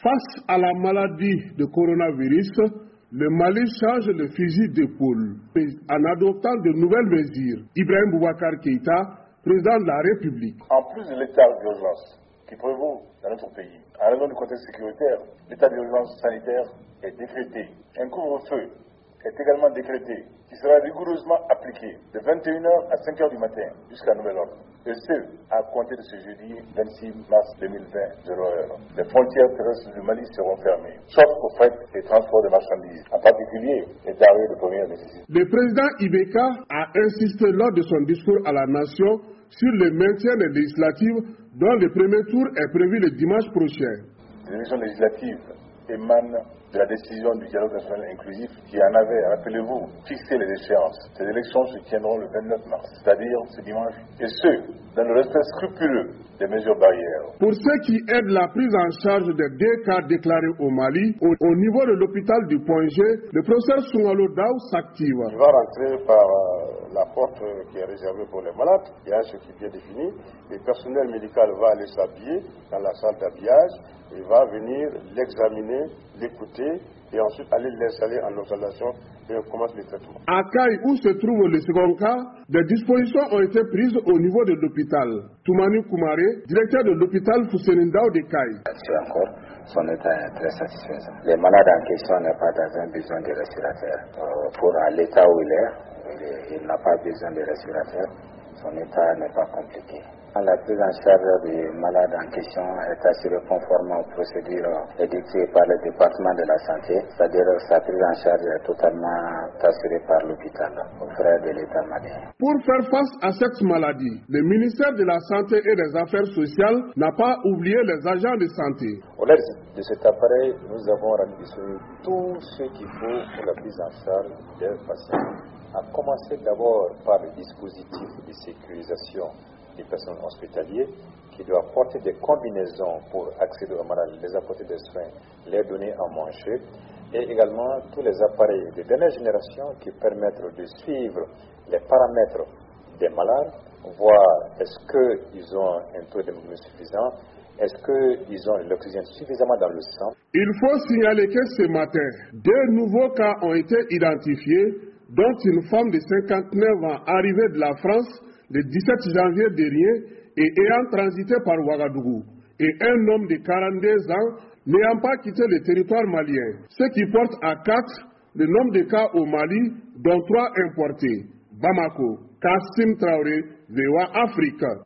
Face à la maladie de coronavirus, le Mali change le fusil d'épaule en adoptant de nouvelles mesures. Ibrahim Boubacar Keïta, président de la République. En plus de l'état d'urgence qui prévaut dans notre pays, en raison du contexte sécuritaire, l'état d'urgence sanitaire est décrété. Un couvre-feu est également décrété, qui sera rigoureusement appliqué de 21h à 5h du matin jusqu'à nouvel ordre. Et ce, à compter de ce jeudi 26 mars 2020, 0h. Les frontières terrestres du Mali seront fermées, sauf au fret et transport de marchandises, en particulier les denrées de première nécessité. Le président Ibeka a insisté lors de son discours à la nation sur le maintien des législatives dont le premier tour est prévu le dimanche prochain. Les élections législatives émanent de la décision du dialogue national inclusif qui en avait, rappelez-vous, fixé les échéances. Ces élections se tiendront le 29 mars, c'est-à-dire ce dimanche, et ce, dans le respect scrupuleux des mesures barrières. Pour ce qui est de la prise en charge des 2 cas déclarés au Mali, au niveau de l'hôpital du Point G, le professeur Soumalo Daou s'active. Il va rentrer par la porte qui est réservée pour les malades, il y a ce qui est bien défini. Le personnel médical va aller s'habiller dans la salle d'habillage, il va venir l'examiner, l'écouter et ensuite aller l'installer en observation et on commence le traitement. À Caille, où se trouve le second cas, des dispositions ont été prises au niveau de l'hôpital. Toumani Koumaré, directeur de l'hôpital Foussenindao de Caille. Encore, son état est très satisfaisant. Les malades en question n'ont pas un besoin de respirateur. Pour l'état où il n'a pas besoin de respirateur. Son état n'est pas compliqué. La prise en charge du malade en question est assurée conformément aux procédures édictées par le département de la santé, c'est-à-dire sa prise en charge est totalement assurée par l'hôpital, aux frais de l'État malien. Pour faire face à cette maladie, le ministère de la Santé et des Affaires sociales n'a pas oublié les agents de santé. Au l'aide de cet appareil, nous avons rendu disponible tout ce qu'il faut pour la prise en charge des patients. À commencer d'abord par le dispositif de sécurisation des personnes hospitalières qui doit apporter des combinaisons pour accéder aux malades, les apporter des soins, les donner à manger, et également tous les appareils de dernière génération qui permettent de suivre les paramètres des malades, voir est-ce qu'ils ont un taux d'hémoglobine suffisant, est-ce qu'ils ont l'oxygène suffisamment dans le sang. Il faut signaler que ce matin, 2 nouveaux cas ont été identifiés, dont une femme de 59 ans arrivée de la France le 17 janvier dernier et ayant transité par Ouagadougou, et un homme de 42 ans n'ayant pas quitté le territoire malien, ce qui porte à 4 le nombre de cas au Mali, dont 3 importés. Bamako, Kassim Traoré, VOA Afrique.